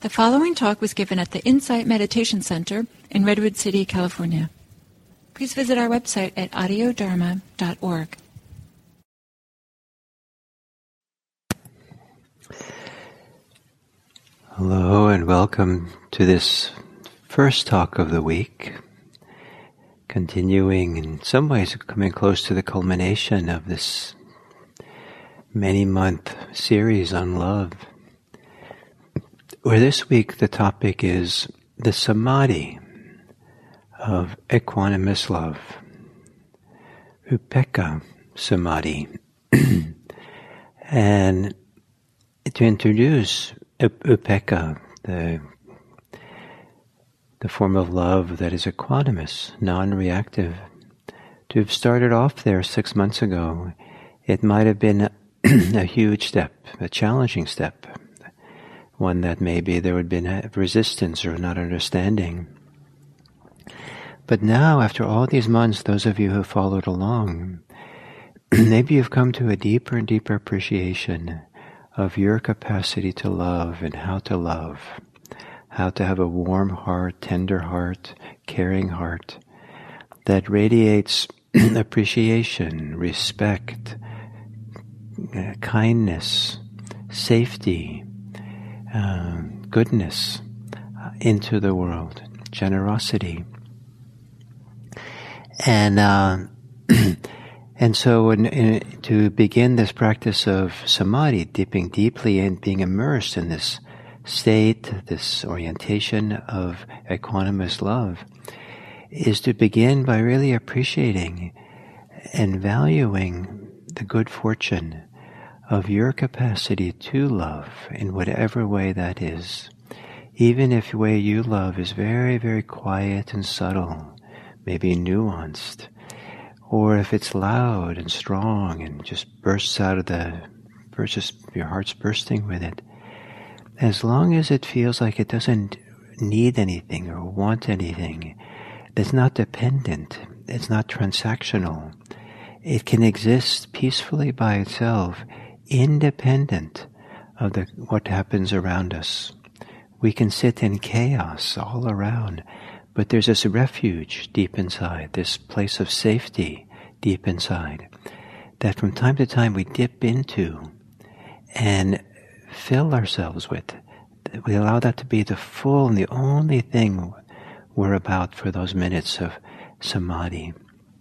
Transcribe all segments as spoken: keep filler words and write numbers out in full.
The following talk was given at the Insight Meditation Center in Redwood City, California. Please visit our website at audio dharma dot org. Hello and welcome to this first talk of the week, continuing in some ways coming close to the culmination of this many-month series on love, where this week the topic is the samadhi of equanimous love, upekkha samadhi. And to introduce upekkha, the, the form of love that is equanimous, non-reactive, to have started off there six months ago, it might have been a, a huge step, a challenging step, one that maybe there would have been resistance or not understanding. But now, after all these months, those of you who have followed along, maybe you've come to a deeper and deeper appreciation of your capacity to love and how to love, how to have a warm heart, tender heart, caring heart that radiates appreciation, respect, uh, kindness, safety, uh, goodness uh, into the world, generosity. And uh, and so in, in, to begin this practice of samadhi, dipping deeply in, being immersed in this state, this orientation of equanimous love, is to begin by really appreciating and valuing the good fortune of your capacity to love in whatever way that is. Even if the way you love is very, very quiet and subtle, maybe nuanced, or if it's loud and strong and just bursts out of the, just your heart's bursting with it, as long as it feels like it doesn't need anything or want anything, it's not dependent, it's not transactional, it can exist peacefully by itself, independent of the, what happens around us. We can sit in chaos all around, but there's this refuge deep inside, this place of safety deep inside, that from time to time we dip into and fill ourselves with. We allow that to be the full and the only thing we're about for those minutes of samadhi.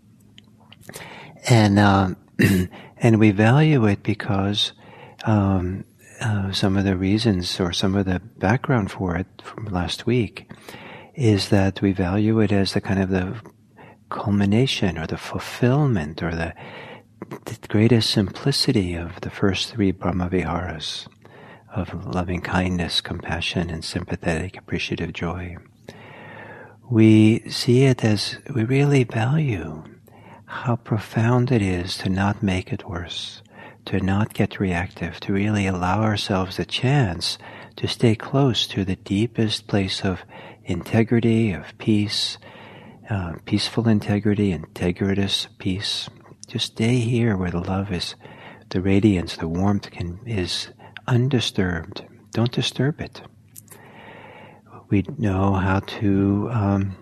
And uh, and we value it because um, uh, some of the reasons or some of the background for it from last week is that we value it as the kind of the culmination or the fulfillment or the, the greatest simplicity of the first three Brahmaviharas of loving kindness, compassion, and sympathetic appreciative joy. We see it as, we really value how profound it is to not make it worse, to not get reactive, to really allow ourselves a chance to stay close to the deepest place of integrity, of peace, uh, peaceful integrity, integritous peace. To stay here where the love is, the radiance, the warmth can, is undisturbed. Don't disturb it. We know how to um,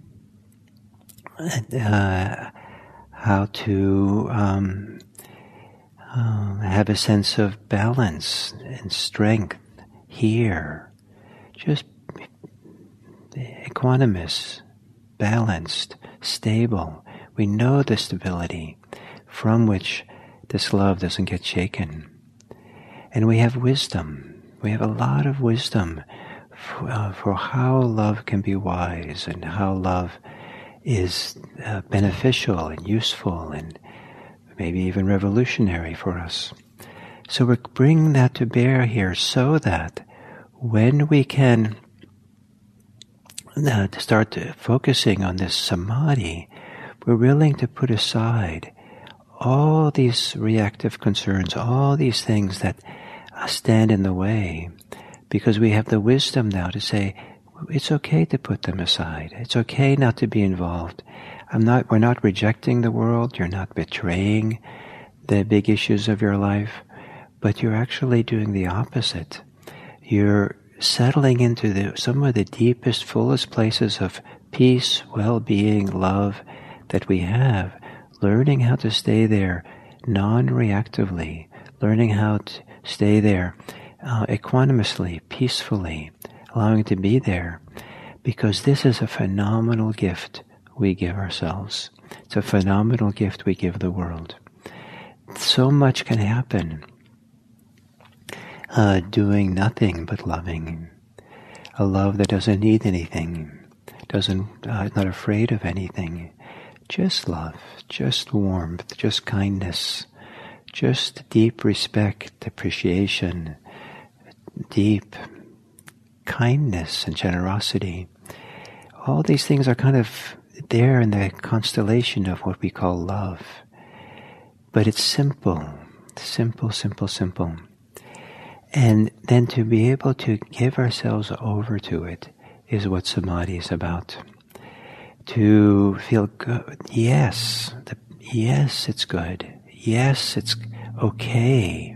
uh, how to um, uh, have a sense of balance and strength here. Just equanimous, balanced, stable. We know the stability from which this love doesn't get shaken. And we have wisdom. We have a lot of wisdom for, uh, for how love can be wise and how love is uh, beneficial and useful and maybe even revolutionary for us. So we're bringing that to bear here so that when we can uh, start to focusing on this samadhi, we're willing to put aside all these reactive concerns, all these things that uh, stand in the way, because we have the wisdom now to say, it's okay to put them aside. It's okay not to be involved. I'm not, we're not rejecting the world. You're not betraying the big issues of your life, but you're actually doing the opposite. You're settling into the, some of the deepest, fullest places of peace, well-being, love that we have, learning how to stay there non-reactively, learning how to stay there uh, equanimously, peacefully, allowing it to be there, because this is a phenomenal gift we give ourselves. It's a phenomenal gift we give the world. So much can happen uh, doing nothing but loving. A love that doesn't need anything, doesn't, uh, not afraid of anything. Just love, just warmth, just kindness, just deep respect, appreciation, deep kindness and generosity. All these things are kind of there in the constellation of what we call love. But it's simple, simple, simple, simple. And then to be able to give ourselves over to it is what samadhi is about. To feel good. Yes, the, yes, it's good. Yes, it's okay.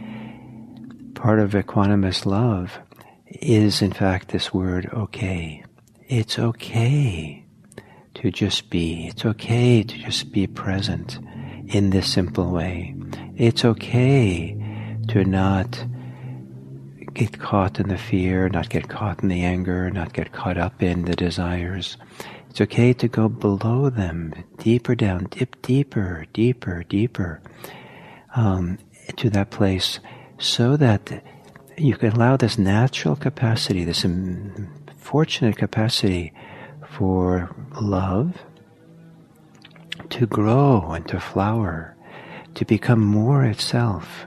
Part of equanimous love is, in fact, this word okay. It's okay to just be. It's okay to just be present in this simple way. It's okay to not get caught in the fear, not get caught in the anger, not get caught up in the desires. It's okay to go below them, deeper down, dip deeper, deeper, deeper, um, to that place, so that you can allow this natural capacity, this fortunate capacity for love to grow and to flower, to become more itself.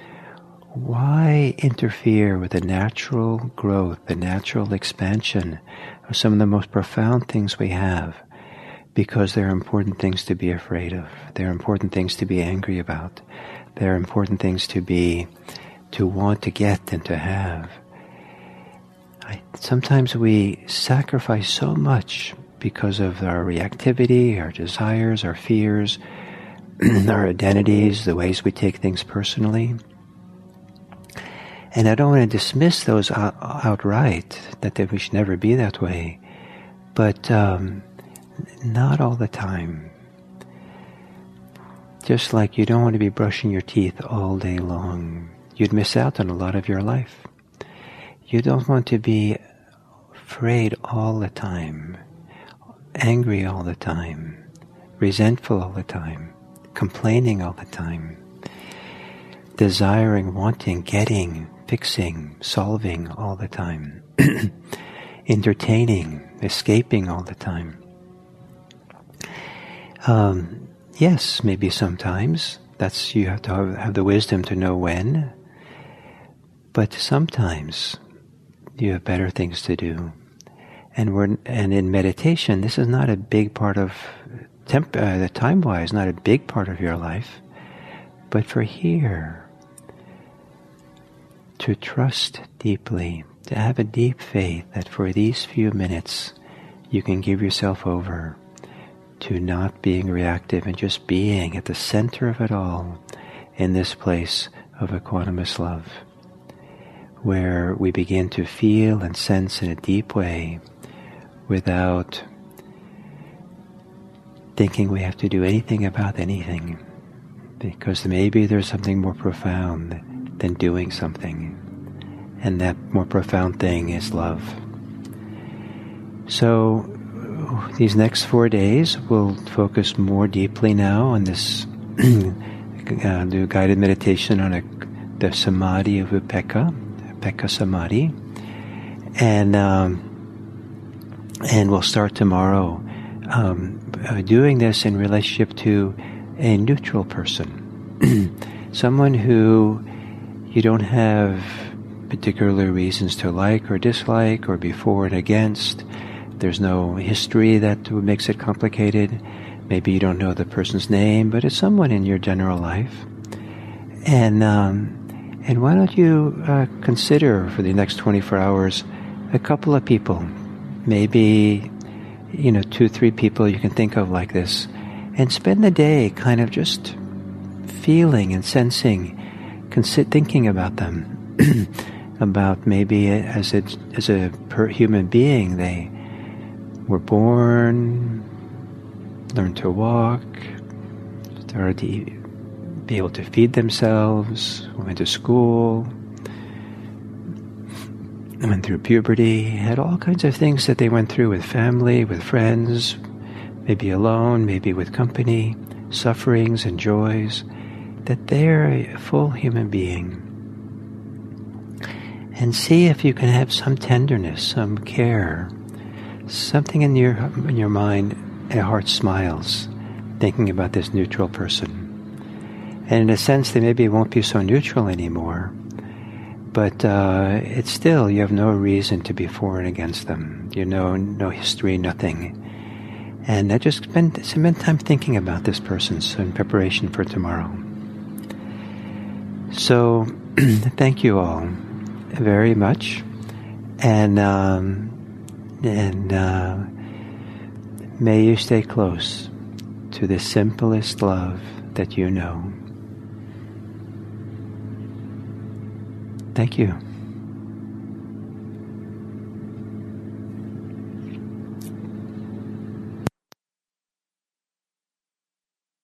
Why interfere with the natural growth, the natural expansion of some of the most profound things we have? Because there are important things to be afraid of. There are important things to be angry about. There are important things to be, to want to get and to have. I, sometimes we sacrifice so much because of our reactivity, our desires, our fears, our identities, the ways we take things personally. And I don't want to dismiss those out, outright, that we should never be that way. But um, not all the time. Just like you don't want to be brushing your teeth all day long. You'd miss out on a lot of your life. You don't want to be afraid all the time, angry all the time, resentful all the time, complaining all the time, desiring, wanting, getting, fixing, solving all the time, entertaining, escaping all the time. Um, yes, maybe sometimes. That's, you have to have, have the wisdom to know when. But sometimes you have better things to do. And we're and in meditation, this is not a big part of temp, uh, the time-wise, not a big part of your life. But for here, to trust deeply, to have a deep faith that for these few minutes you can give yourself over to not being reactive and just being at the center of it all in this place of equanimous love, where we begin to feel and sense in a deep way without thinking we have to do anything about anything, because maybe there's something more profound than doing something, and that more profound thing is love. So these next four days we'll focus more deeply now on this uh, do guided meditation on a, the samadhi of Upekkha, Upekkha Samadhi, and um, and we'll start tomorrow um, uh, doing this in relationship to a neutral person, someone who you don't have particular reasons to like or dislike, or be for and against. There's no history that makes it complicated. Maybe you don't know the person's name, but it's someone in your general life. And um, and why don't you uh, consider for the next twenty-four hours a couple of people, maybe you know two, three people you can think of like this, and spend the day kind of just feeling and sensing, consi- thinking about them. about maybe as a, as a per human being, they were born, learned to walk, started to be able to feed themselves, went to school, went through puberty, had all kinds of things that they went through with family, with friends, maybe alone, maybe with company, sufferings and joys, that they're a full human being. And see if you can have some tenderness, some care, something in your in your mind, a heart smiles, thinking about this neutral person. And in a sense, they maybe won't be so neutral anymore, but uh, it's still, you have no reason to be for and against them. You know, no history, nothing. And I just spend, spend time thinking about this person so in preparation for tomorrow. So, thank you all very much. And, um, and uh, may you stay close to the simplest love that you know. Thank you.